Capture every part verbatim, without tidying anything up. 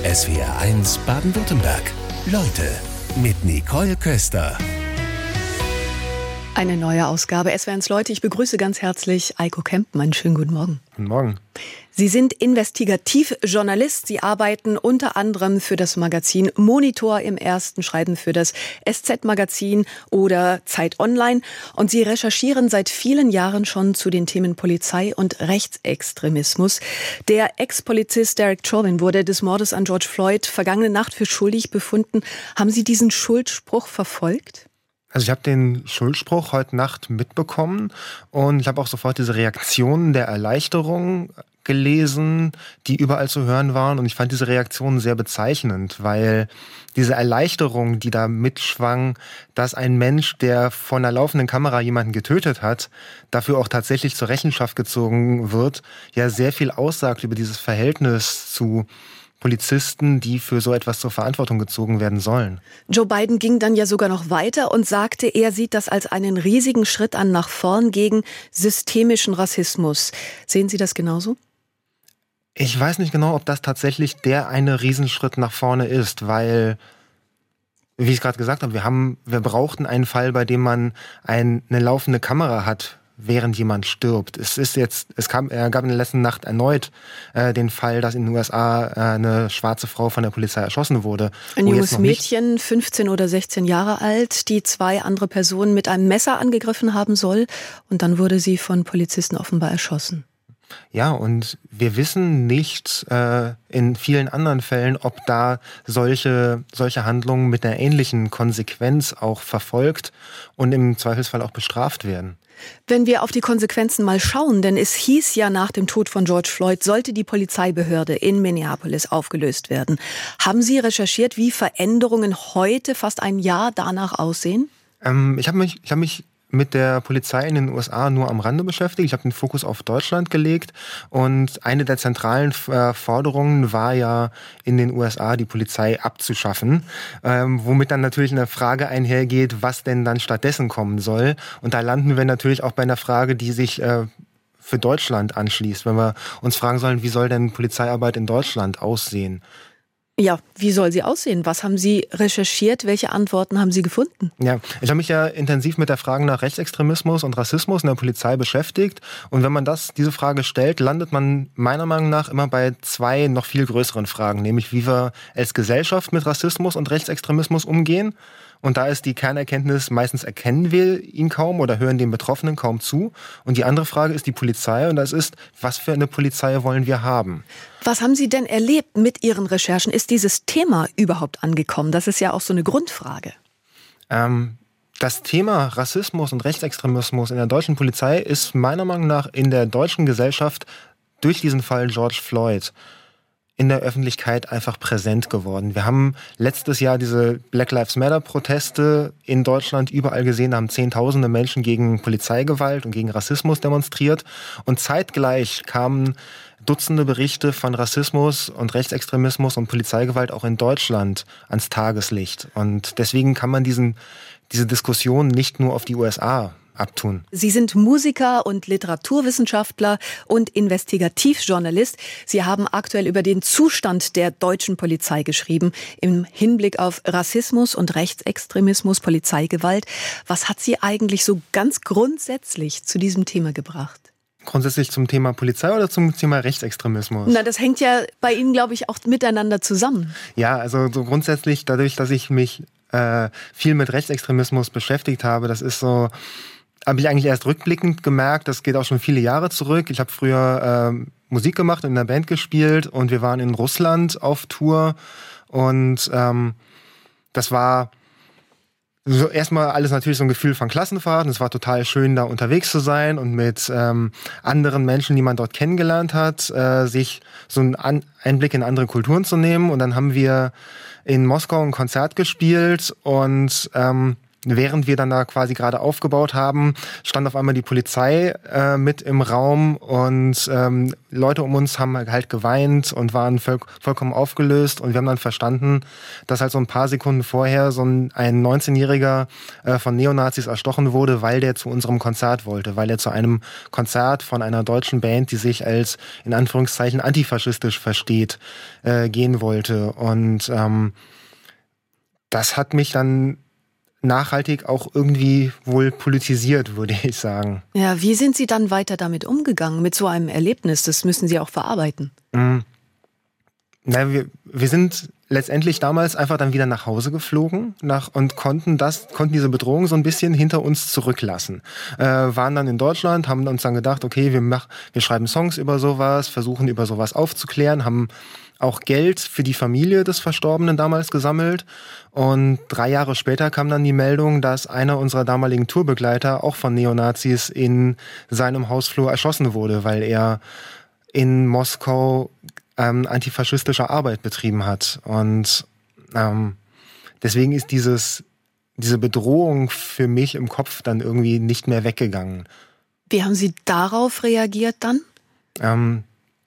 S W R eins Baden-Württemberg. Leute mit Nicole Köster. Eine neue Ausgabe S W R eins Leute. Ich begrüße ganz herzlich Eiko Kempen. Einen schönen guten Morgen. Guten Morgen. Sie sind Investigativjournalist. Sie arbeiten unter anderem für das Magazin Monitor im Ersten, schreiben für das S Z-Magazin oder Zeit Online. Und Sie recherchieren seit vielen Jahren schon zu den Themen Polizei und Rechtsextremismus. Der Ex-Polizist Derek Chauvin wurde des Mordes an George Floyd vergangene Nacht für schuldig befunden. Haben Sie diesen Schuldspruch verfolgt? Also ich habe den Schuldspruch heute Nacht mitbekommen und ich habe auch sofort diese Reaktionen der Erleichterung gelesen, die überall zu hören waren. Und ich fand diese Reaktionen sehr bezeichnend, weil diese Erleichterung, die da mitschwang, dass ein Mensch, der vor einer laufenden Kamera jemanden getötet hat, dafür auch tatsächlich zur Rechenschaft gezogen wird, ja sehr viel aussagt über dieses Verhältnis zu Polizisten, die für so etwas zur Verantwortung gezogen werden sollen. Joe Biden ging dann ja sogar noch weiter und sagte, er sieht das als einen riesigen Schritt an nach vorn gegen systemischen Rassismus. Sehen Sie das genauso? Ich weiß nicht genau, ob das tatsächlich der eine Riesenschritt nach vorne ist, weil, wie ich gerade gesagt habe, wir haben, wir brauchten einen Fall, bei dem man ein, eine laufende Kamera hat, während jemand stirbt. Es ist jetzt, es kam, er gab in der letzten Nacht erneut äh, den Fall, dass in den U S A äh, eine schwarze Frau von der Polizei erschossen wurde. Ein junges Mädchen, fünfzehn oder sechzehn Jahre alt, die zwei andere Personen mit einem Messer angegriffen haben soll, und dann wurde sie von Polizisten offenbar erschossen. Ja, und wir wissen nicht äh, in vielen anderen Fällen, ob da solche, solche Handlungen mit einer ähnlichen Konsequenz auch verfolgt und im Zweifelsfall auch bestraft werden. Wenn wir auf die Konsequenzen mal schauen, denn es hieß ja, nach dem Tod von George Floyd sollte die Polizeibehörde in Minneapolis aufgelöst werden. Haben Sie recherchiert, wie Veränderungen heute, fast ein Jahr danach, aussehen? Ähm, ich habe mich, ich habe mich mit der Polizei in den U S A nur am Rande beschäftigt. Ich habe den Fokus auf Deutschland gelegt und eine der zentralen äh, Forderungen war ja in den U S A die Polizei abzuschaffen, ähm, womit dann natürlich eine Frage einhergeht, was denn dann stattdessen kommen soll. Und da landen wir natürlich auch bei einer Frage, die sich äh, für Deutschland anschließt, wenn wir uns fragen sollen, wie soll denn Polizeiarbeit in Deutschland aussehen? Ja, wie soll sie aussehen? Was haben Sie recherchiert? Welche Antworten haben Sie gefunden? Ja, ich habe mich ja intensiv mit der Frage nach Rechtsextremismus und Rassismus in der Polizei beschäftigt. Und wenn man das, diese Frage stellt, landet man meiner Meinung nach immer bei zwei noch viel größeren Fragen, nämlich wie wir als Gesellschaft mit Rassismus und Rechtsextremismus umgehen. Und da ist die Kernerkenntnis, meistens erkennen wir ihn kaum oder hören den Betroffenen kaum zu. Und die andere Frage ist die Polizei. Und das ist, was für eine Polizei wollen wir haben? Was haben Sie denn erlebt mit Ihren Recherchen? Ist dieses Thema überhaupt angekommen? Das ist ja auch so eine Grundfrage. Ähm, das Thema Rassismus und Rechtsextremismus in der deutschen Polizei ist meiner Meinung nach in der deutschen Gesellschaft durch diesen Fall George Floyd in der Öffentlichkeit einfach präsent geworden. Wir haben letztes Jahr diese Black Lives Matter Proteste in Deutschland überall gesehen, da haben Zehntausende Menschen gegen Polizeigewalt und gegen Rassismus demonstriert. Und zeitgleich kamen Dutzende Berichte von Rassismus und Rechtsextremismus und Polizeigewalt auch in Deutschland ans Tageslicht. Und deswegen kann man diesen, diese Diskussion nicht nur auf die U S A abtun. Sie sind Musiker und Literaturwissenschaftler und Investigativjournalist. Sie haben aktuell über den Zustand der deutschen Polizei geschrieben, im Hinblick auf Rassismus und Rechtsextremismus, Polizeigewalt. Was hat Sie eigentlich so ganz grundsätzlich zu diesem Thema gebracht? Grundsätzlich zum Thema Polizei oder zum Thema Rechtsextremismus? Na, das hängt ja bei Ihnen, glaube ich, auch miteinander zusammen. Ja, also so grundsätzlich dadurch, dass ich mich äh, viel mit Rechtsextremismus beschäftigt habe, das ist so, habe ich eigentlich erst rückblickend gemerkt, das geht auch schon viele Jahre zurück. Ich habe früher äh, Musik gemacht, in einer Band gespielt und wir waren in Russland auf Tour und ähm, das war so erstmal alles natürlich so ein Gefühl von Klassenfahrt und es war total schön, da unterwegs zu sein und mit ähm, anderen Menschen, die man dort kennengelernt hat, äh, sich so einen An- Einblick in andere Kulturen zu nehmen. Und dann haben wir in Moskau ein Konzert gespielt und ähm, während wir dann da quasi gerade aufgebaut haben, stand auf einmal die Polizei äh, mit im Raum und ähm, Leute um uns haben halt geweint und waren voll, vollkommen aufgelöst und wir haben dann verstanden, dass halt so ein paar Sekunden vorher so ein, ein neunzehnjähriger äh, von Neonazis erstochen wurde, weil der zu unserem Konzert wollte, weil er zu einem Konzert von einer deutschen Band, die sich als in Anführungszeichen antifaschistisch versteht, äh, gehen wollte. Und ähm, das hat mich dann nachhaltig auch irgendwie wohl politisiert, würde ich sagen. Ja, wie sind Sie dann weiter damit umgegangen, mit so einem Erlebnis? Das müssen Sie auch verarbeiten. Mhm. Na, wir, wir sind letztendlich damals einfach dann wieder nach Hause geflogen nach, und konnten das, konnten diese Bedrohung so ein bisschen hinter uns zurücklassen. Äh, waren dann in Deutschland, haben uns dann gedacht, okay, wir, mach, wir schreiben Songs über sowas, versuchen über sowas aufzuklären, haben auch Geld für die Familie des Verstorbenen damals gesammelt. Und drei Jahre später kam dann die Meldung, dass einer unserer damaligen Tourbegleiter auch von Neonazis in seinem Hausflur erschossen wurde, weil er in Moskau ähm, antifaschistische Arbeit betrieben hat. Und ähm, deswegen ist dieses, diese Bedrohung für mich im Kopf dann irgendwie nicht mehr weggegangen. Wie haben Sie darauf reagiert dann? Ähm,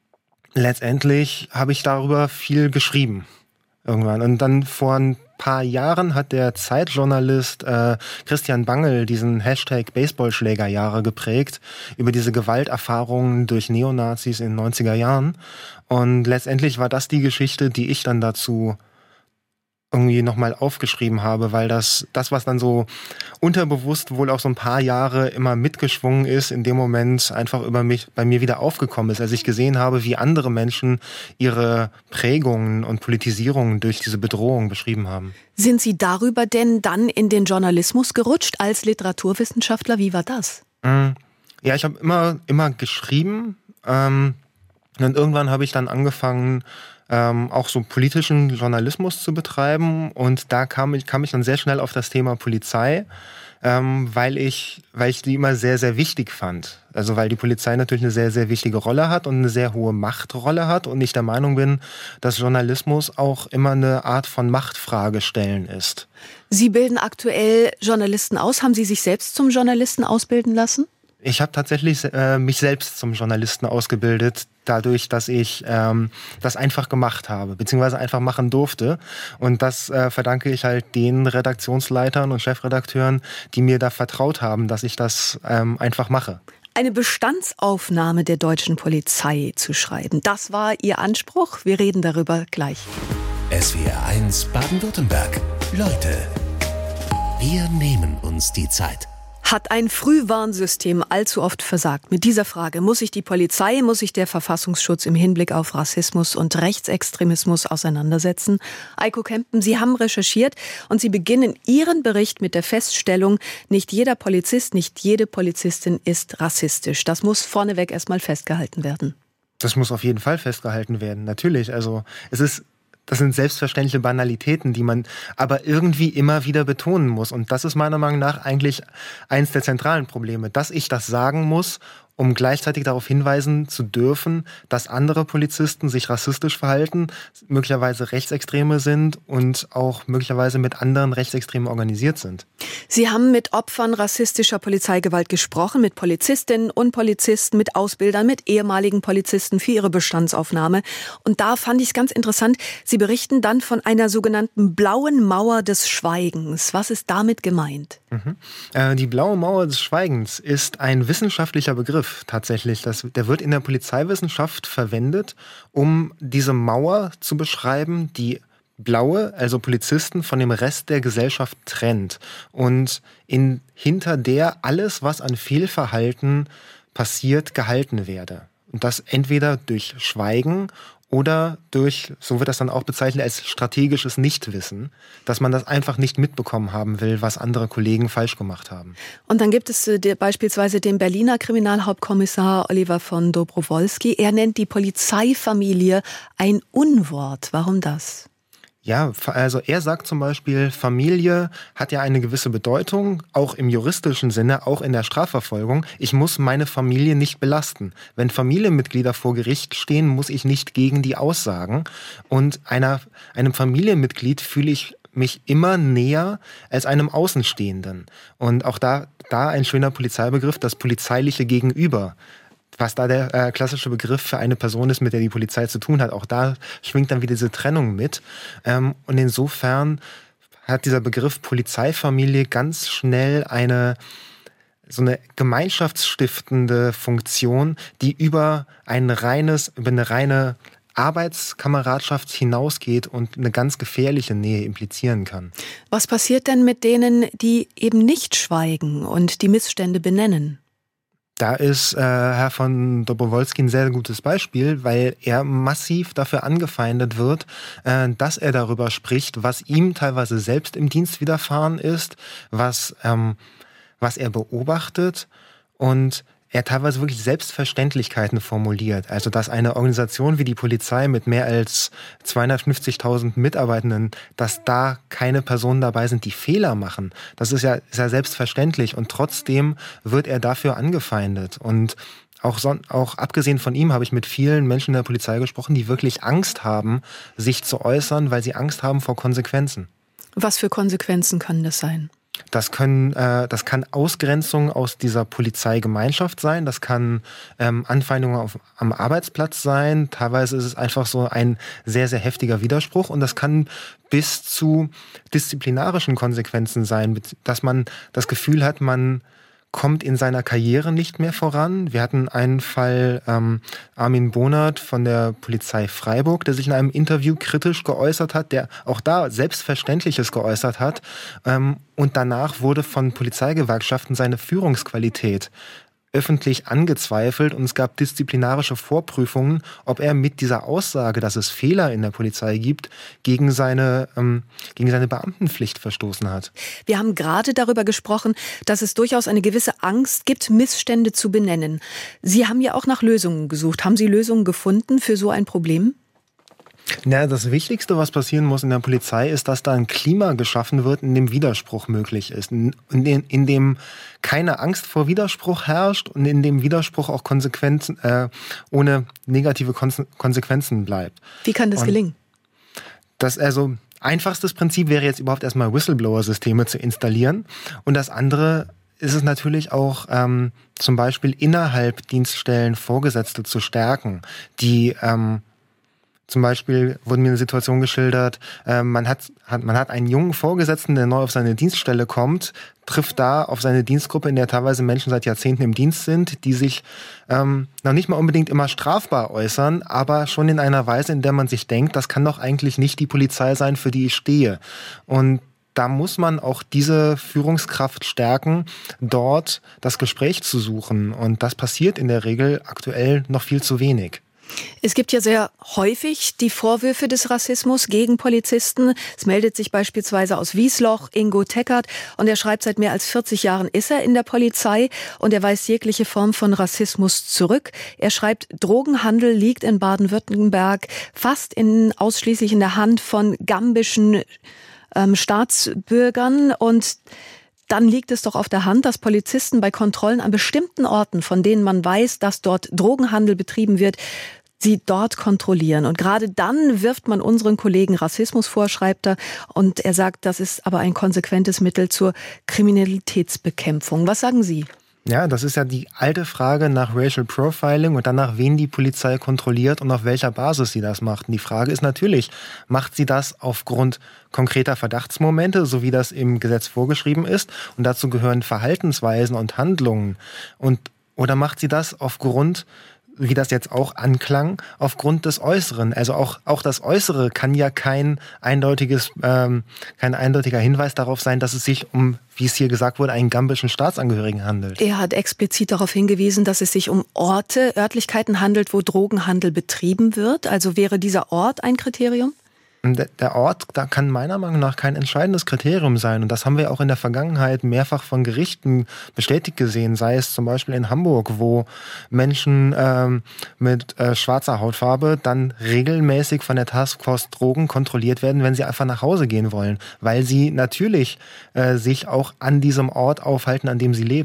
Letztendlich habe ich darüber viel geschrieben irgendwann. Und dann vor ein paar Jahren hat der Zeitjournalist äh, Christian Bangel diesen Hashtag Baseballschlägerjahre geprägt über diese Gewalterfahrungen durch Neonazis in den neunziger Jahren. Und letztendlich war das die Geschichte, die ich dann dazu irgendwie nochmal aufgeschrieben habe, weil das, das, was dann so unterbewusst wohl auch so ein paar Jahre immer mitgeschwungen ist, in dem Moment einfach über mich, bei mir wieder aufgekommen ist, als ich gesehen habe, wie andere Menschen ihre Prägungen und Politisierungen durch diese Bedrohung beschrieben haben. Sind Sie darüber denn dann in den Journalismus gerutscht als Literaturwissenschaftler? Wie war das? Ja, ich habe immer, immer geschrieben, ähm, und irgendwann habe ich dann angefangen, Ähm, auch so politischen Journalismus zu betreiben und da kam ich, kam ich dann sehr schnell auf das Thema Polizei, ähm, weil ich, weil ich die immer sehr, sehr wichtig fand. Also weil die Polizei natürlich eine sehr, sehr wichtige Rolle hat und eine sehr hohe Machtrolle hat und ich der Meinung bin, dass Journalismus auch immer eine Art von Machtfrage stellen ist. Sie bilden aktuell Journalisten aus. Haben Sie sich selbst zum Journalisten ausbilden lassen? Ich habe tatsächlich äh, mich selbst zum Journalisten ausgebildet, dadurch, dass ich ähm, das einfach gemacht habe, beziehungsweise einfach machen durfte. Und das äh, verdanke ich halt den Redaktionsleitern und Chefredakteuren, die mir da vertraut haben, dass ich das ähm, einfach mache. Eine Bestandsaufnahme der deutschen Polizei zu schreiben, das war Ihr Anspruch. Wir reden darüber gleich. S W R eins Baden-Württemberg. Leute, wir nehmen uns die Zeit. Hat ein Frühwarnsystem allzu oft versagt? Mit dieser Frage muss sich die Polizei, muss sich der Verfassungsschutz im Hinblick auf Rassismus und Rechtsextremismus auseinandersetzen? Eiko Kempen, Sie haben recherchiert und Sie beginnen Ihren Bericht mit der Feststellung, nicht jeder Polizist, nicht jede Polizistin ist rassistisch. Das muss vorneweg erstmal festgehalten werden. Das muss auf jeden Fall festgehalten werden, natürlich. Also es ist Das sind selbstverständliche Banalitäten, die man aber irgendwie immer wieder betonen muss. Und das ist meiner Meinung nach eigentlich eins der zentralen Probleme, dass ich das sagen muss, um gleichzeitig darauf hinweisen zu dürfen, dass andere Polizisten sich rassistisch verhalten, möglicherweise Rechtsextreme sind und auch möglicherweise mit anderen Rechtsextremen organisiert sind. Sie haben mit Opfern rassistischer Polizeigewalt gesprochen, mit Polizistinnen und Polizisten, mit Ausbildern, mit ehemaligen Polizisten für ihre Bestandsaufnahme. Und da fand ich es ganz interessant, Sie berichten dann von einer sogenannten blauen Mauer des Schweigens. Was ist damit gemeint? Mhm. Äh, die blaue Mauer des Schweigens ist ein wissenschaftlicher Begriff tatsächlich. Das, der wird in der Polizeiwissenschaft verwendet, um diese Mauer zu beschreiben, die blaue, also Polizisten, von dem Rest der Gesellschaft trennt und in, hinter der alles, was an Fehlverhalten passiert, gehalten werde. Und das entweder durch Schweigen oder durch, so wird das dann auch bezeichnet, als strategisches Nichtwissen, dass man das einfach nicht mitbekommen haben will, was andere Kollegen falsch gemacht haben. Und dann gibt es äh, der, beispielsweise den Berliner Kriminalhauptkommissar Oliver von Dobrowolski. Er nennt die Polizeifamilie ein Unwort. Warum das? Ja, also er sagt zum Beispiel, Familie hat ja eine gewisse Bedeutung, auch im juristischen Sinne, auch in der Strafverfolgung. Ich muss meine Familie nicht belasten. Wenn Familienmitglieder vor Gericht stehen, muss ich nicht gegen die aussagen. Und einer, einem Familienmitglied fühle ich mich immer näher als einem Außenstehenden. Und auch da, da ein schöner Polizeibegriff, das polizeiliche Gegenüber. Was da der äh, klassische Begriff für eine Person ist, mit der die Polizei zu tun hat. Auch da schwingt dann wieder diese Trennung mit. Ähm, und insofern hat dieser Begriff Polizeifamilie ganz schnell eine so eine gemeinschaftsstiftende Funktion, die über ein reines, über eine reine Arbeitskameradschaft hinausgeht und eine ganz gefährliche Nähe implizieren kann. Was passiert denn mit denen, die eben nicht schweigen und die Missstände benennen? Da ist äh, Herr von Dobrowolski ein sehr gutes Beispiel, weil er massiv dafür angefeindet wird, äh, dass er darüber spricht, was ihm teilweise selbst im Dienst widerfahren ist, was, ähm, was er beobachtet und er teilweise wirklich Selbstverständlichkeiten formuliert. Also, dass eine Organisation wie die Polizei mit mehr als zweihundertfünfzigtausend Mitarbeitenden, dass da keine Personen dabei sind, die Fehler machen. Das ist ja, ist ja selbstverständlich. Und trotzdem wird er dafür angefeindet. Und auch, son- auch abgesehen von ihm habe ich mit vielen Menschen in der Polizei gesprochen, die wirklich Angst haben, sich zu äußern, weil sie Angst haben vor Konsequenzen. Was für Konsequenzen können das sein? Das können, äh, das kann Ausgrenzung aus dieser Polizeigemeinschaft sein. Das kann ähm, Anfeindungen auf, am Arbeitsplatz sein. Teilweise ist es einfach so ein sehr, sehr heftiger Widerspruch. Und das kann bis zu disziplinarischen Konsequenzen sein, dass man das Gefühl hat, man kommt in seiner Karriere nicht mehr voran. Wir hatten einen Fall, ähm, Armin Bonert von der Polizei Freiburg, der sich in einem Interview kritisch geäußert hat, der auch da Selbstverständliches geäußert hat. Ähm, und danach wurde von Polizeigewerkschaften seine Führungsqualität öffentlich angezweifelt und es gab disziplinarische Vorprüfungen, ob er mit dieser Aussage, dass es Fehler in der Polizei gibt, gegen seine, ähm, gegen seine Beamtenpflicht verstoßen hat. Wir haben gerade darüber gesprochen, dass es durchaus eine gewisse Angst gibt, Missstände zu benennen. Sie haben ja auch nach Lösungen gesucht. Haben Sie Lösungen gefunden für so ein Problem? Na, das Wichtigste, was passieren muss in der Polizei, ist, dass da ein Klima geschaffen wird, in dem Widerspruch möglich ist. In, in, in dem keine Angst vor Widerspruch herrscht und in dem Widerspruch auch Konsequenzen, äh, ohne negative Kon- Konsequenzen bleibt. Wie kann das und gelingen? Das also einfachstes Prinzip wäre jetzt überhaupt erstmal Whistleblower-Systeme zu installieren. Und das andere ist es natürlich auch, ähm, zum Beispiel innerhalb Dienststellen Vorgesetzte zu stärken, die ähm, Zum Beispiel wurde mir eine Situation geschildert, äh, man hat, hat, man hat einen jungen Vorgesetzten, der neu auf seine Dienststelle kommt, trifft da auf seine Dienstgruppe, in der teilweise Menschen seit Jahrzehnten im Dienst sind, die sich ähm, noch nicht mal unbedingt immer strafbar äußern, aber schon in einer Weise, in der man sich denkt, das kann doch eigentlich nicht die Polizei sein, für die ich stehe. Und da muss man auch diese Führungskraft stärken, dort das Gespräch zu suchen. Und das passiert in der Regel aktuell noch viel zu wenig. Es gibt ja sehr häufig die Vorwürfe des Rassismus gegen Polizisten. Es meldet sich beispielsweise aus Wiesloch Ingo Teckert und er schreibt, seit mehr als vierzig Jahren ist er in der Polizei und er weist jegliche Form von Rassismus zurück. Er schreibt, Drogenhandel liegt in Baden-Württemberg fast in, ausschließlich in der Hand von gambischen ähm, Staatsbürgern und dann liegt es doch auf der Hand, dass Polizisten bei Kontrollen an bestimmten Orten, von denen man weiß, dass dort Drogenhandel betrieben wird, sie dort kontrollieren. Und gerade dann wirft man unseren Kollegen Rassismus vor, schreibt er. Und er sagt, das ist aber ein konsequentes Mittel zur Kriminalitätsbekämpfung. Was sagen Sie? Ja, das ist ja die alte Frage nach Racial Profiling und danach, wen die Polizei kontrolliert und auf welcher Basis sie das macht. Und die Frage ist natürlich, macht sie das aufgrund konkreter Verdachtsmomente, so wie das im Gesetz vorgeschrieben ist? Und dazu gehören Verhaltensweisen und Handlungen. Und, oder macht sie das aufgrund, wie das jetzt auch anklang, aufgrund des Äußeren. Also auch, auch das Äußere kann ja kein eindeutiges, ähm, kein eindeutiger Hinweis darauf sein, dass es sich um, wie es hier gesagt wurde, einen gambischen Staatsangehörigen handelt. Er hat explizit darauf hingewiesen, dass es sich um Orte, Örtlichkeiten handelt, wo Drogenhandel betrieben wird. Also wäre dieser Ort ein Kriterium? Der Ort, da kann meiner Meinung nach kein entscheidendes Kriterium sein. Und das haben wir auch in der Vergangenheit mehrfach von Gerichten bestätigt gesehen. Sei es zum Beispiel in Hamburg, wo Menschen ähm, mit äh, schwarzer Hautfarbe dann regelmäßig von der Taskforce Drogen kontrolliert werden, wenn sie einfach nach Hause gehen wollen. Weil sie natürlich äh, sich auch an diesem Ort aufhalten, an dem sie leben.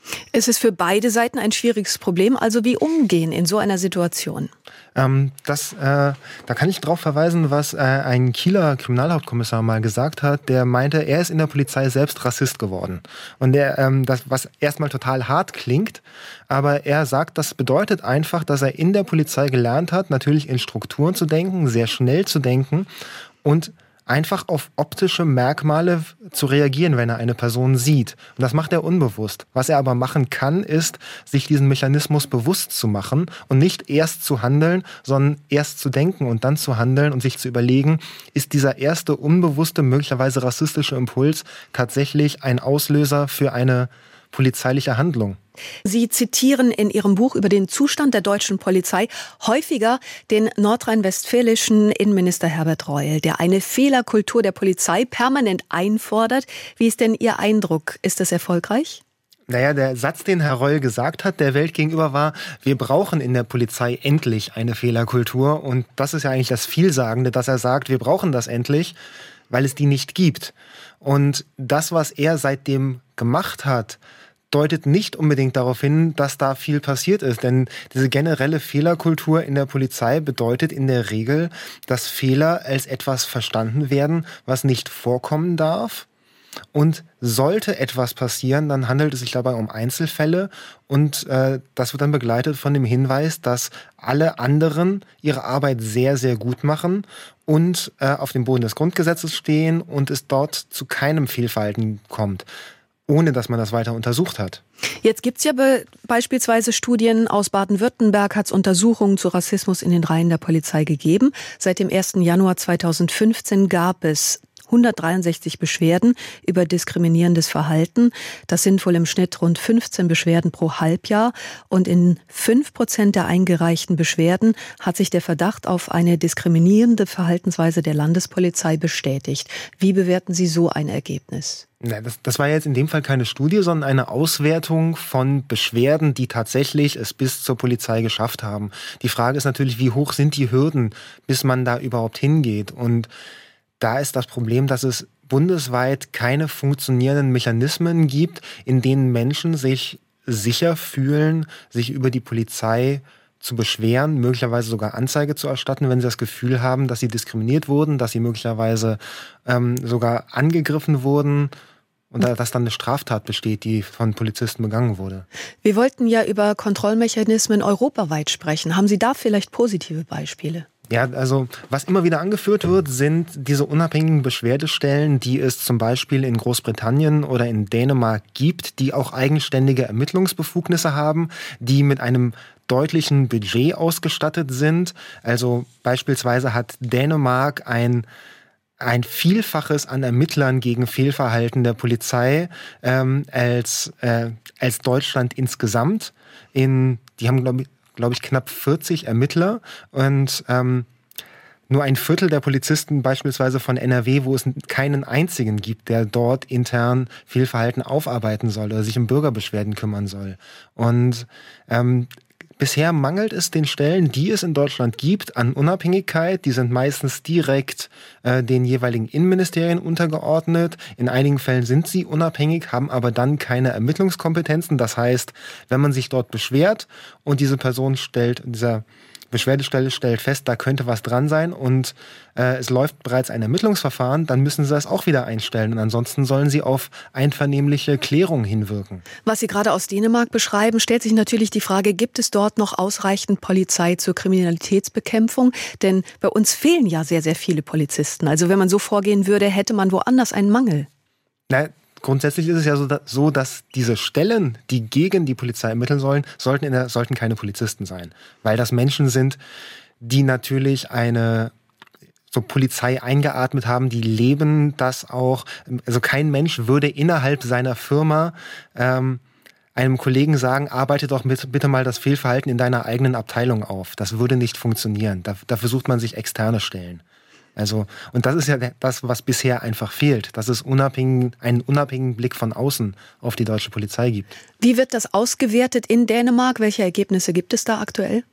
Es ist für beide Seiten ein schwieriges Problem. Also wie umgehen in so einer Situation? Ähm, das, äh, da kann ich darauf verweisen, was äh, ein Kieler Kriminalhauptkommissar mal gesagt hat. Der meinte, er ist in der Polizei selbst Rassist geworden. Und der, ähm, das, was erstmal total hart klingt, aber er sagt, das bedeutet einfach, dass er in der Polizei gelernt hat, natürlich in Strukturen zu denken, sehr schnell zu denken und einfach auf optische Merkmale zu reagieren, wenn er eine Person sieht. Und das macht er unbewusst. Was er aber machen kann, ist, sich diesen Mechanismus bewusst zu machen und nicht erst zu handeln, sondern erst zu denken und dann zu handeln und sich zu überlegen, ist dieser erste unbewusste, möglicherweise rassistische Impuls tatsächlich ein Auslöser für eine polizeiliche Handlung. Sie zitieren in Ihrem Buch über den Zustand der deutschen Polizei häufiger den nordrhein-westfälischen Innenminister Herbert Reul, der eine Fehlerkultur der Polizei permanent einfordert. Wie ist denn Ihr Eindruck? Ist das erfolgreich? Naja, der Satz, den Herr Reul gesagt hat, der Welt gegenüber war, wir brauchen in der Polizei endlich eine Fehlerkultur. Und das ist ja eigentlich das Vielsagende, dass er sagt, wir brauchen das endlich, weil es die nicht gibt. Und das, was er seitdem gemacht hat, deutet nicht unbedingt darauf hin, dass da viel passiert ist. Denn diese generelle Fehlerkultur in der Polizei bedeutet in der Regel, dass Fehler als etwas verstanden werden, was nicht vorkommen darf. Und sollte etwas passieren, dann handelt es sich dabei um Einzelfälle. Und äh, das wird dann begleitet von dem Hinweis, dass alle anderen ihre Arbeit sehr, sehr gut machen und äh, auf dem Boden des Grundgesetzes stehen und es dort zu keinem Fehlverhalten kommt, ohne dass man das weiter untersucht hat. Jetzt gibt es ja be- beispielsweise Studien aus Baden-Württemberg, hat es Untersuchungen zu Rassismus in den Reihen der Polizei gegeben. Seit dem ersten Januar zweitausendfünfzehn gab es hundertdreiundsechzig Beschwerden über diskriminierendes Verhalten. Das sind wohl im Schnitt rund fünfzehn Beschwerden pro Halbjahr. Und in fünf Prozent der eingereichten Beschwerden hat sich der Verdacht auf eine diskriminierende Verhaltensweise der Landespolizei bestätigt. Wie bewerten Sie so ein Ergebnis? Na, das, das war jetzt in dem Fall keine Studie, sondern eine Auswertung von Beschwerden, die tatsächlich es bis zur Polizei geschafft haben. Die Frage ist natürlich, wie hoch sind die Hürden, bis man da überhaupt hingeht? Und da ist das Problem, dass es bundesweit keine funktionierenden Mechanismen gibt, in denen Menschen sich sicher fühlen, sich über die Polizei zu beschweren, möglicherweise sogar Anzeige zu erstatten, wenn sie das Gefühl haben, dass sie diskriminiert wurden, dass sie möglicherweise ähm, sogar angegriffen wurden und dass dann eine Straftat besteht, die von Polizisten begangen wurde. Wir wollten ja über Kontrollmechanismen europaweit sprechen. Haben Sie da vielleicht positive Beispiele? Ja, also was immer wieder angeführt wird, sind diese unabhängigen Beschwerdestellen, die es zum Beispiel in Großbritannien oder in Dänemark gibt, die auch eigenständige Ermittlungsbefugnisse haben, die mit einem deutlichen Budget ausgestattet sind. Also beispielsweise hat Dänemark ein ein Vielfaches an Ermittlern gegen Fehlverhalten der Polizei ähm, als, äh, als Deutschland insgesamt. In, die haben, glaube ich, glaube ich, knapp vierzig Ermittler und ähm, nur ein Viertel der Polizisten beispielsweise von N R W, wo es keinen einzigen gibt, der dort intern Fehlverhalten aufarbeiten soll oder sich um Bürgerbeschwerden kümmern soll. Und ähm, bisher mangelt es den Stellen, die es in Deutschland gibt, an Unabhängigkeit. Die sind meistens direkt äh, den jeweiligen Innenministerien untergeordnet. In einigen Fällen sind sie unabhängig, haben aber dann keine Ermittlungskompetenzen. Das heißt, wenn man sich dort beschwert und diese Person stellt, dieser Beschwerdestelle stellt fest, da könnte was dran sein und äh, es läuft bereits ein Ermittlungsverfahren, dann müssen sie das auch wieder einstellen. Und ansonsten sollen sie auf einvernehmliche Klärung hinwirken. Was Sie gerade aus Dänemark beschreiben, stellt sich natürlich die Frage, gibt es dort noch ausreichend Polizei zur Kriminalitätsbekämpfung? Denn bei uns fehlen ja sehr, sehr viele Polizisten. Also wenn man so vorgehen würde, hätte man woanders einen Mangel. Na, grundsätzlich ist es ja so, dass diese Stellen, die gegen die Polizei ermitteln sollen, sollten, in der, sollten keine Polizisten sein. Weil das Menschen sind, die natürlich eine so Polizei eingeatmet haben, die leben das auch. Also kein Mensch würde innerhalb seiner Firma ähm, einem Kollegen sagen, arbeite doch mit, bitte mal das Fehlverhalten in deiner eigenen Abteilung auf. Das würde nicht funktionieren. Da, da versucht man sich externe Stellen. Also, und das ist ja das, was bisher einfach fehlt, dass es unabhängig, einen unabhängigen Blick von außen auf die deutsche Polizei gibt. Wie wird das ausgewertet in Dänemark? Welche Ergebnisse gibt es da aktuell?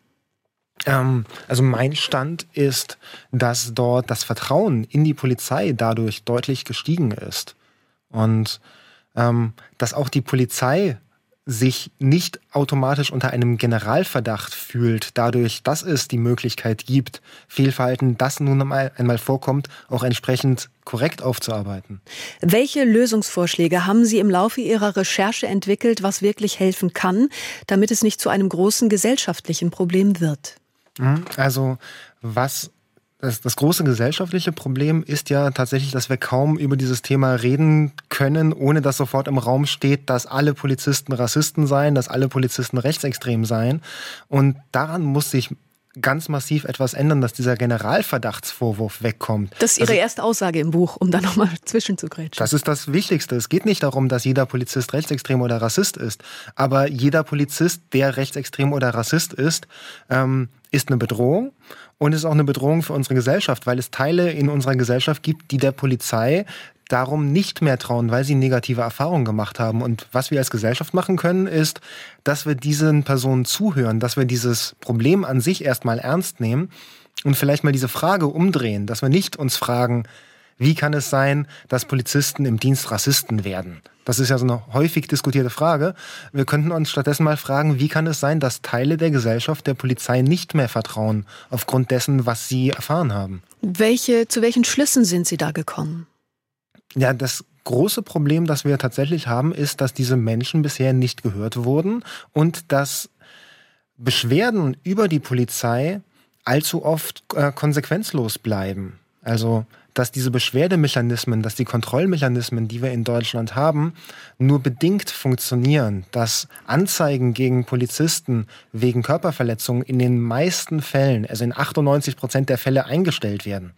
Ähm, also mein Stand ist, dass dort das Vertrauen in die Polizei dadurch deutlich gestiegen ist. Und ähm, dass auch die Polizei sich nicht automatisch unter einem Generalverdacht fühlt, dadurch, dass es die Möglichkeit gibt, Fehlverhalten, das nun einmal, einmal vorkommt, auch entsprechend korrekt aufzuarbeiten. Welche Lösungsvorschläge haben Sie im Laufe Ihrer Recherche entwickelt, was wirklich helfen kann, damit es nicht zu einem großen gesellschaftlichen Problem wird? Also was Das, das große gesellschaftliche Problem ist ja tatsächlich, dass wir kaum über dieses Thema reden können, ohne dass sofort im Raum steht, dass alle Polizisten Rassisten seien, dass alle Polizisten rechtsextrem seien. Und daran muss sich ganz massiv etwas ändern, dass dieser Generalverdachtsvorwurf wegkommt. Das ist Ihre also, erste Aussage im Buch, um da nochmal zwischenzugrätschen. Das ist das Wichtigste. Es geht nicht darum, dass jeder Polizist rechtsextrem oder Rassist ist. Aber jeder Polizist, der rechtsextrem oder Rassist ist, ähm, ist eine Bedrohung. Und es ist auch eine Bedrohung für unsere Gesellschaft, weil es Teile in unserer Gesellschaft gibt, die der Polizei darum nicht mehr trauen, weil sie negative Erfahrungen gemacht haben. Und was wir als Gesellschaft machen können, ist, dass wir diesen Personen zuhören, dass wir dieses Problem an sich erstmal ernst nehmen und vielleicht mal diese Frage umdrehen, dass wir nicht uns fragen, wie kann es sein, dass Polizisten im Dienst Rassisten werden? Das ist ja so eine häufig diskutierte Frage. Wir könnten uns stattdessen mal fragen, wie kann es sein, dass Teile der Gesellschaft der Polizei nicht mehr vertrauen, aufgrund dessen, was sie erfahren haben? Welche, zu welchen Schlüssen sind Sie da gekommen? Ja, das große Problem, das wir tatsächlich haben, ist, dass diese Menschen bisher nicht gehört wurden und dass Beschwerden über die Polizei allzu oft äh, konsequenzlos bleiben. Also dass diese Beschwerdemechanismen, dass die Kontrollmechanismen, die wir in Deutschland haben, nur bedingt funktionieren. Dass Anzeigen gegen Polizisten wegen Körperverletzungen in den meisten Fällen, also in achtundneunzig Prozent der Fälle, eingestellt werden.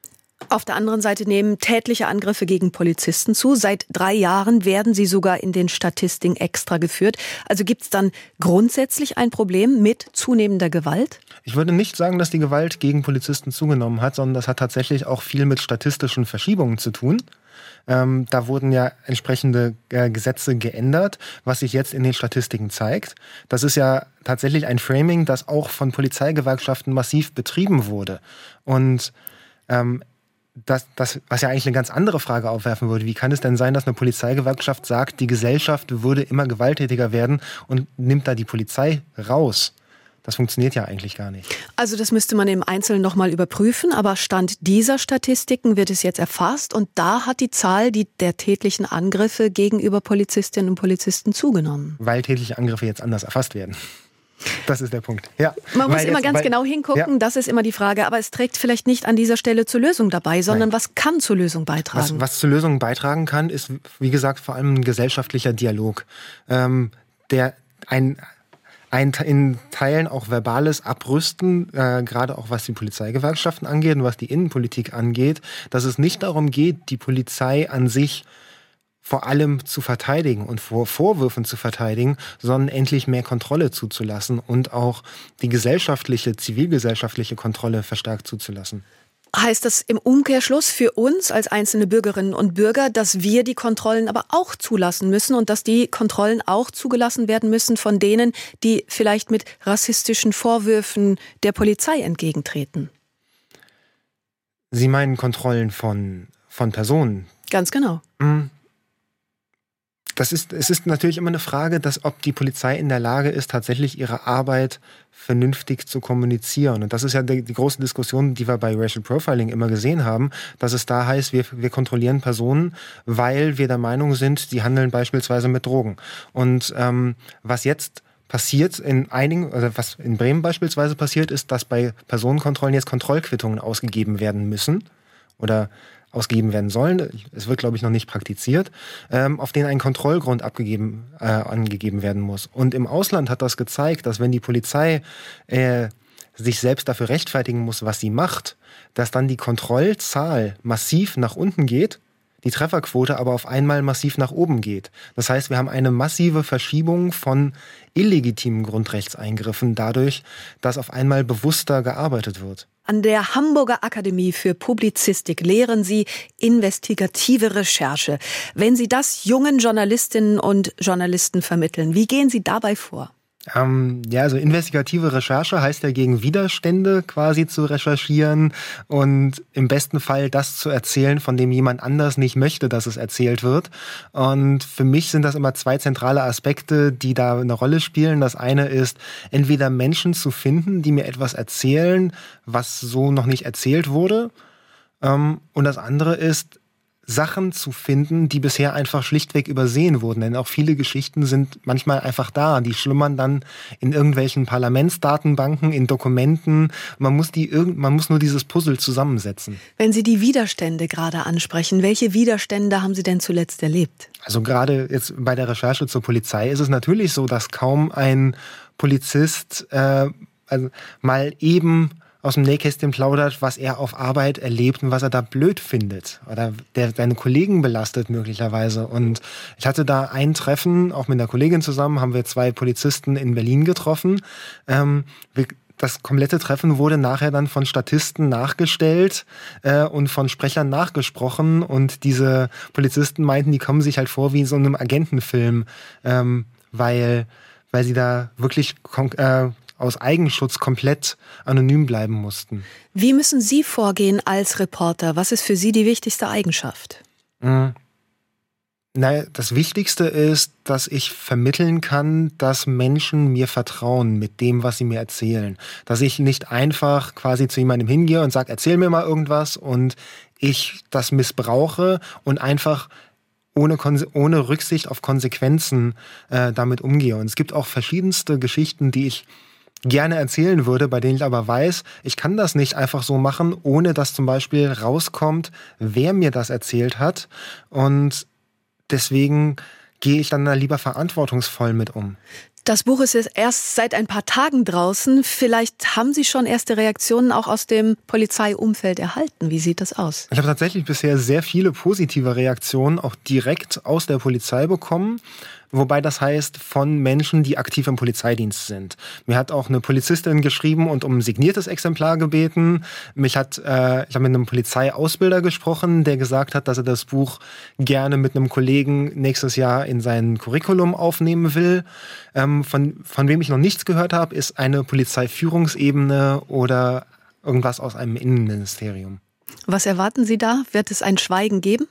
Auf der anderen Seite nehmen tätliche Angriffe gegen Polizisten zu. Seit drei Jahren werden sie sogar in den Statistiken extra geführt. Also gibt es dann grundsätzlich ein Problem mit zunehmender Gewalt? Ich würde nicht sagen, dass die Gewalt gegen Polizisten zugenommen hat, sondern das hat tatsächlich auch viel mit statistischen Verschiebungen zu tun. Ähm, da wurden ja entsprechende äh, Gesetze geändert, was sich jetzt in den Statistiken zeigt. Das ist ja tatsächlich ein Framing, das auch von Polizeigewerkschaften massiv betrieben wurde. Und ähm, Das, das, was ja eigentlich eine ganz andere Frage aufwerfen würde. Wie kann es denn sein, dass eine Polizeigewerkschaft sagt, die Gesellschaft würde immer gewalttätiger werden und nimmt da die Polizei raus? Das funktioniert ja eigentlich gar nicht. Also das müsste man im Einzelnen nochmal überprüfen, aber Stand dieser Statistiken wird es jetzt erfasst und da hat die Zahl die, der tätlichen Angriffe gegenüber Polizistinnen und Polizisten zugenommen. Weil tätliche Angriffe jetzt anders erfasst werden. Das ist der Punkt. Ja. Man muss weil immer jetzt, ganz weil, genau hingucken, ja. Das ist immer die Frage. Aber es trägt vielleicht nicht an dieser Stelle zur Lösung dabei, sondern Nein. was kann zur Lösung beitragen? Was, was zur Lösung beitragen kann, ist, wie gesagt, vor allem ein gesellschaftlicher Dialog. Ähm, der ein, ein in Teilen auch verbales Abrüsten, äh, gerade auch was die Polizeigewerkschaften angeht und was die Innenpolitik angeht, dass es nicht darum geht, die Polizei an sich vor allem zu verteidigen und vor Vorwürfen zu verteidigen, sondern endlich mehr Kontrolle zuzulassen und auch die gesellschaftliche, zivilgesellschaftliche Kontrolle verstärkt zuzulassen. Heißt das im Umkehrschluss für uns als einzelne Bürgerinnen und Bürger, dass wir die Kontrollen aber auch zulassen müssen und dass die Kontrollen auch zugelassen werden müssen von denen, die vielleicht mit rassistischen Vorwürfen der Polizei entgegentreten? Sie meinen Kontrollen von, von Personen? Ganz genau. Mhm. Das ist, es ist natürlich immer eine Frage, dass, ob die Polizei in der Lage ist, tatsächlich ihre Arbeit vernünftig zu kommunizieren. Und das ist ja die, die große Diskussion, die wir bei Racial Profiling immer gesehen haben, dass es da heißt, wir, wir kontrollieren Personen, weil wir der Meinung sind, die handeln beispielsweise mit Drogen. Und ähm, was jetzt passiert in einigen, also was in Bremen beispielsweise passiert, ist, dass bei Personenkontrollen jetzt Kontrollquittungen ausgegeben werden müssen oder ausgegeben werden sollen. Es wird, glaube ich, noch nicht praktiziert, ähm, auf denen ein Kontrollgrund abgegeben, äh, angegeben werden muss. Und im Ausland hat das gezeigt, dass wenn die Polizei äh, sich selbst dafür rechtfertigen muss, was sie macht, dass dann die Kontrollzahl massiv nach unten geht, die Trefferquote aber auf einmal massiv nach oben geht. Das heißt, wir haben eine massive Verschiebung von illegitimen Grundrechtseingriffen dadurch, dass auf einmal bewusster gearbeitet wird. An der Hamburger Akademie für Publizistik lehren Sie investigative Recherche. Wenn Sie das jungen Journalistinnen und Journalisten vermitteln, wie gehen Sie dabei vor? Ähm, ja, also investigative Recherche heißt ja, gegen Widerstände quasi zu recherchieren und im besten Fall das zu erzählen, von dem jemand anders nicht möchte, dass es erzählt wird. Und für mich sind das immer zwei zentrale Aspekte, die da eine Rolle spielen. Das eine ist, entweder Menschen zu finden, die mir etwas erzählen, was so noch nicht erzählt wurde. Ähm, und das andere ist, Sachen zu finden, die bisher einfach schlichtweg übersehen wurden. Denn auch viele Geschichten sind manchmal einfach da. Die schlummern dann in irgendwelchen Parlamentsdatenbanken, in Dokumenten. Man muss, die irgend, man muss nur dieses Puzzle zusammensetzen. Wenn Sie die Widerstände gerade ansprechen, welche Widerstände haben Sie denn zuletzt erlebt? Also gerade jetzt bei der Recherche zur Polizei ist es natürlich so, dass kaum ein Polizist äh, also mal eben aus dem Nähkästchen plaudert, was er auf Arbeit erlebt und was er da blöd findet oder der seine Kollegen belastet möglicherweise. Und ich hatte da ein Treffen, auch mit einer Kollegin zusammen, haben wir zwei Polizisten in Berlin getroffen. Ähm, wir, das komplette Treffen wurde nachher dann von Statisten nachgestellt äh, und von Sprechern nachgesprochen. Und diese Polizisten meinten, die kommen sich halt vor wie in so einem Agentenfilm, ähm, weil, weil sie da wirklich äh, aus Eigenschutz komplett anonym bleiben mussten. Wie müssen Sie vorgehen als Reporter? Was ist für Sie die wichtigste Eigenschaft? Mhm. Naja, das Wichtigste ist, dass ich vermitteln kann, dass Menschen mir vertrauen mit dem, was sie mir erzählen. Dass ich nicht einfach quasi zu jemandem hingehe und sage, erzähl mir mal irgendwas und ich das missbrauche und einfach ohne, ohne Rücksicht auf Konsequenzen äh, damit umgehe. Und es gibt auch verschiedenste Geschichten, die ich gerne erzählen würde, bei denen ich aber weiß, ich kann das nicht einfach so machen, ohne dass zum Beispiel rauskommt, wer mir das erzählt hat. Und deswegen gehe ich dann da lieber verantwortungsvoll mit um. Das Buch ist jetzt erst seit ein paar Tagen draußen. Vielleicht haben Sie schon erste Reaktionen auch aus dem Polizeiumfeld erhalten. Wie sieht das aus? Ich habe tatsächlich bisher sehr viele positive Reaktionen auch direkt aus der Polizei bekommen. Wobei das heißt von Menschen, die aktiv im Polizeidienst sind. Mir hat auch eine Polizistin geschrieben und um ein signiertes Exemplar gebeten. Mich hat, äh, ich habe mit einem Polizeiausbilder gesprochen, der gesagt hat, dass er das Buch gerne mit einem Kollegen nächstes Jahr in sein Curriculum aufnehmen will. Ähm, von, von wem ich noch nichts gehört habe, ist eine Polizeiführungsebene oder irgendwas aus einem Innenministerium. Was erwarten Sie da? Wird es ein Schweigen geben?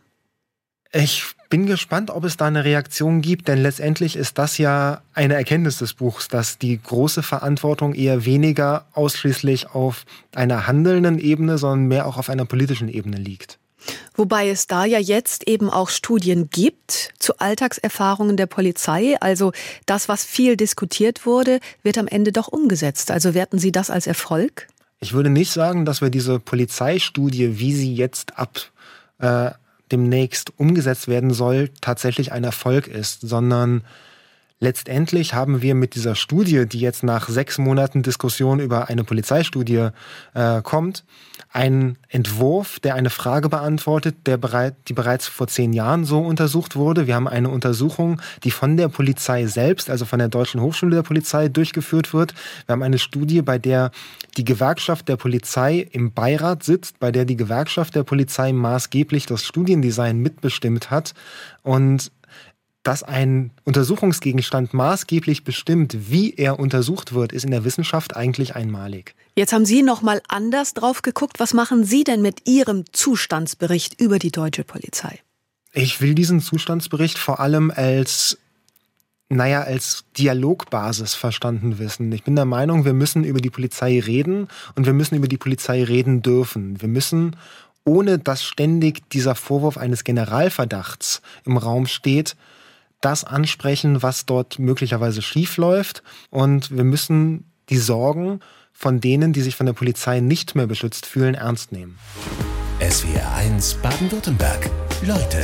Ich bin gespannt, ob es da eine Reaktion gibt, denn letztendlich ist das ja eine Erkenntnis des Buchs, dass die große Verantwortung eher weniger ausschließlich auf einer handelnden Ebene, sondern mehr auch auf einer politischen Ebene liegt. Wobei es da ja jetzt eben auch Studien gibt zu Alltagserfahrungen der Polizei. Also das, was viel diskutiert wurde, wird am Ende doch umgesetzt. Also werten Sie das als Erfolg? Ich würde nicht sagen, dass wir diese Polizeistudie, wie sie jetzt ab äh, demnächst umgesetzt werden soll, tatsächlich ein Erfolg ist, sondern letztendlich haben wir mit dieser Studie, die jetzt nach sechs Monaten Diskussion über eine Polizeistudie äh, kommt, einen Entwurf, der eine Frage beantwortet, der bereit, die bereits vor zehn Jahren so untersucht wurde. Wir haben eine Untersuchung, die von der Polizei selbst, also von der Deutschen Hochschule der Polizei, durchgeführt wird. Wir haben eine Studie, bei der die Gewerkschaft der Polizei im Beirat sitzt, bei der die Gewerkschaft der Polizei maßgeblich das Studiendesign mitbestimmt hat und dass ein Untersuchungsgegenstand maßgeblich bestimmt, wie er untersucht wird, ist in der Wissenschaft eigentlich einmalig. Jetzt haben Sie noch mal anders drauf geguckt. Was machen Sie denn mit Ihrem Zustandsbericht über die deutsche Polizei? Ich will diesen Zustandsbericht vor allem als, naja, als Dialogbasis verstanden wissen. Ich bin der Meinung, wir müssen über die Polizei reden und wir müssen über die Polizei reden dürfen. Wir müssen, ohne dass ständig dieser Vorwurf eines Generalverdachts im Raum steht, das ansprechen, was dort möglicherweise schief läuft. Und wir müssen die Sorgen von denen, die sich von der Polizei nicht mehr beschützt fühlen, ernst nehmen. S W R eins Baden-Württemberg. Leute,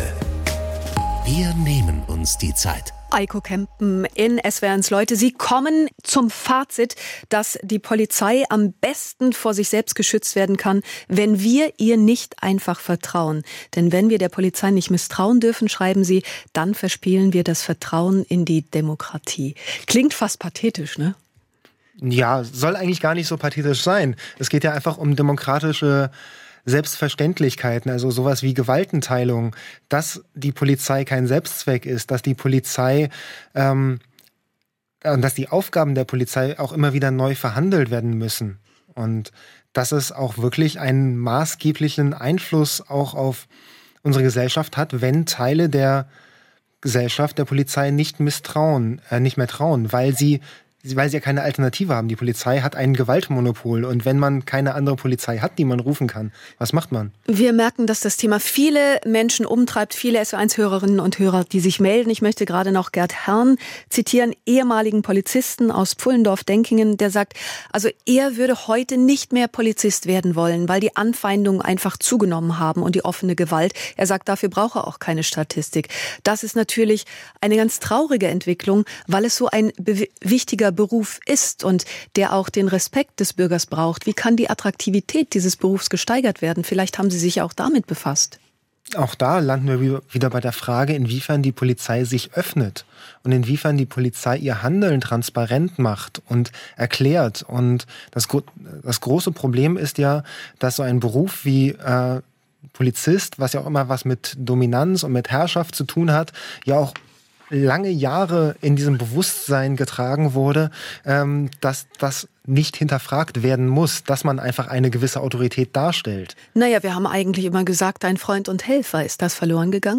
wir nehmen uns die Zeit. Eiko Kempen in S W R eins Leute. Sie kommen zum Fazit, dass die Polizei am besten vor sich selbst geschützt werden kann, wenn wir ihr nicht einfach vertrauen. Denn wenn wir der Polizei nicht misstrauen dürfen, schreiben Sie, dann verspielen wir das Vertrauen in die Demokratie. Klingt fast pathetisch, ne? Ja, soll eigentlich gar nicht so pathetisch sein. Es geht ja einfach um demokratische Selbstverständlichkeiten, also sowas wie Gewaltenteilung, dass die Polizei kein Selbstzweck ist, dass die Polizei ähm, dass die Aufgaben der Polizei auch immer wieder neu verhandelt werden müssen. Und dass es auch wirklich einen maßgeblichen Einfluss auch auf unsere Gesellschaft hat, wenn Teile der Gesellschaft der Polizei nicht misstrauen, äh, nicht mehr trauen, weil sie weil sie ja keine Alternative haben. Die Polizei hat ein Gewaltmonopol und wenn man keine andere Polizei hat, die man rufen kann, was macht man? Wir merken, dass das Thema viele Menschen umtreibt, viele S W eins Hörerinnen und Hörer, die sich melden. Ich möchte gerade noch Gerd Herrn zitieren, ehemaligen Polizisten aus Pfullendorf-Denkingen, der sagt, also er würde heute nicht mehr Polizist werden wollen, weil die Anfeindungen einfach zugenommen haben und die offene Gewalt. Er sagt, dafür brauche er auch keine Statistik. Das ist natürlich eine ganz traurige Entwicklung, weil es so ein be- wichtiger Beruf ist und der auch den Respekt des Bürgers braucht. Wie kann die Attraktivität dieses Berufs gesteigert werden? Vielleicht haben Sie sich ja auch damit befasst. Auch da landen wir wieder bei der Frage, inwiefern die Polizei sich öffnet und inwiefern die Polizei ihr Handeln transparent macht und erklärt. Und das, das große Problem ist ja, dass so ein Beruf wie äh, Polizist, was ja auch immer was mit Dominanz und mit Herrschaft zu tun hat, ja auch lange Jahre in diesem Bewusstsein getragen wurde, ähm, dass das nicht hinterfragt werden muss, dass man einfach eine gewisse Autorität darstellt. Naja, wir haben eigentlich immer gesagt, ein Freund und Helfer. Ist das verloren gegangen?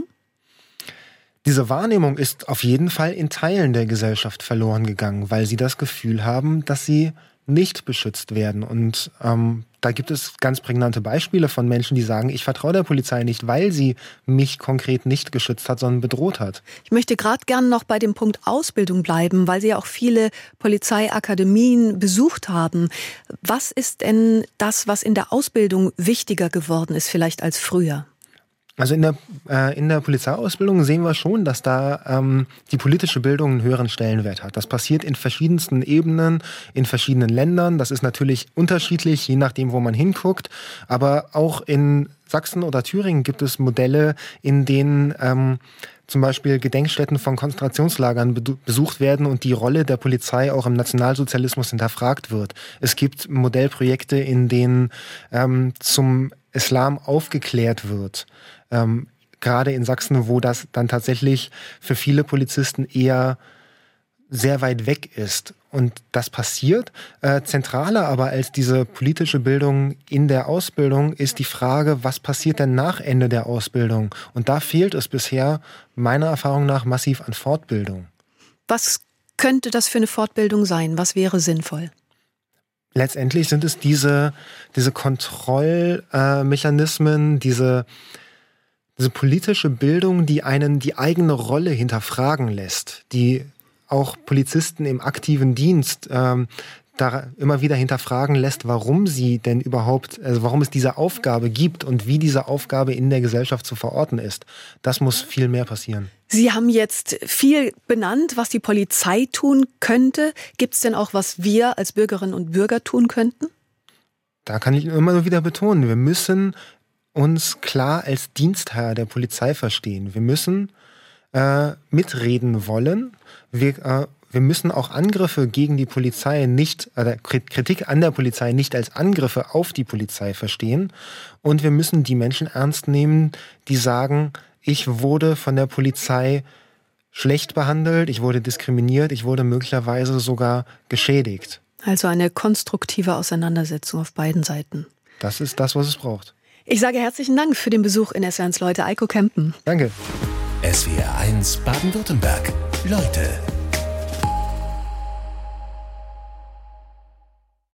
Diese Wahrnehmung ist auf jeden Fall in Teilen der Gesellschaft verloren gegangen, weil sie das Gefühl haben, dass sie nicht beschützt werden. Und ähm, da gibt es ganz prägnante Beispiele von Menschen, die sagen, ich vertraue der Polizei nicht, weil sie mich konkret nicht geschützt hat, sondern bedroht hat. Ich möchte gerade gerne noch bei dem Punkt Ausbildung bleiben, weil Sie ja auch viele Polizeiakademien besucht haben. Was ist denn das, was in der Ausbildung wichtiger geworden ist, vielleicht als früher? Also in der, äh, in der Polizeiausbildung sehen wir schon, dass da ähm, die politische Bildung einen höheren Stellenwert hat. Das passiert in verschiedensten Ebenen, in verschiedenen Ländern. Das ist natürlich unterschiedlich, je nachdem, wo man hinguckt. Aber auch in Sachsen oder Thüringen gibt es Modelle, in denen ähm, zum Beispiel Gedenkstätten von Konzentrationslagern besucht werden und die Rolle der Polizei auch im Nationalsozialismus hinterfragt wird. Es gibt Modellprojekte, in denen ähm, zum Islam aufgeklärt wird. Ähm, gerade in Sachsen, wo das dann tatsächlich für viele Polizisten eher sehr weit weg ist. Und das passiert. Äh, zentraler aber als diese politische Bildung in der Ausbildung ist die Frage, was passiert denn nach Ende der Ausbildung? Und da fehlt es bisher meiner Erfahrung nach massiv an Fortbildung. Was könnte das für eine Fortbildung sein? Was wäre sinnvoll? Letztendlich sind es diese, diese Kontrollmechanismen, äh, diese, diese politische Bildung, die einen die eigene Rolle hinterfragen lässt, die auch Polizisten im aktiven Dienst ähm, da immer wieder hinterfragen lässt, warum sie denn überhaupt, also warum es diese Aufgabe gibt und wie diese Aufgabe in der Gesellschaft zu verorten ist. Das muss viel mehr passieren. Sie haben jetzt viel benannt, was die Polizei tun könnte. Gibt es denn auch, was wir als Bürgerinnen und Bürger tun könnten? Da kann ich immer nur wieder betonen, wir müssen uns klar als Dienstherr der Polizei verstehen. Wir müssen äh, mitreden wollen. Wir, äh, wir müssen auch Angriffe gegen die Polizei nicht, äh, Kritik an der Polizei nicht als Angriffe auf die Polizei verstehen. Und wir müssen die Menschen ernst nehmen, die sagen, ich wurde von der Polizei schlecht behandelt, ich wurde diskriminiert, ich wurde möglicherweise sogar geschädigt. Also eine konstruktive Auseinandersetzung auf beiden Seiten. Das ist das, was es braucht. Ich sage herzlichen Dank für den Besuch in S W eins Leute, Eiko Kempen. Danke. S W R eins Baden-Württemberg. Leute.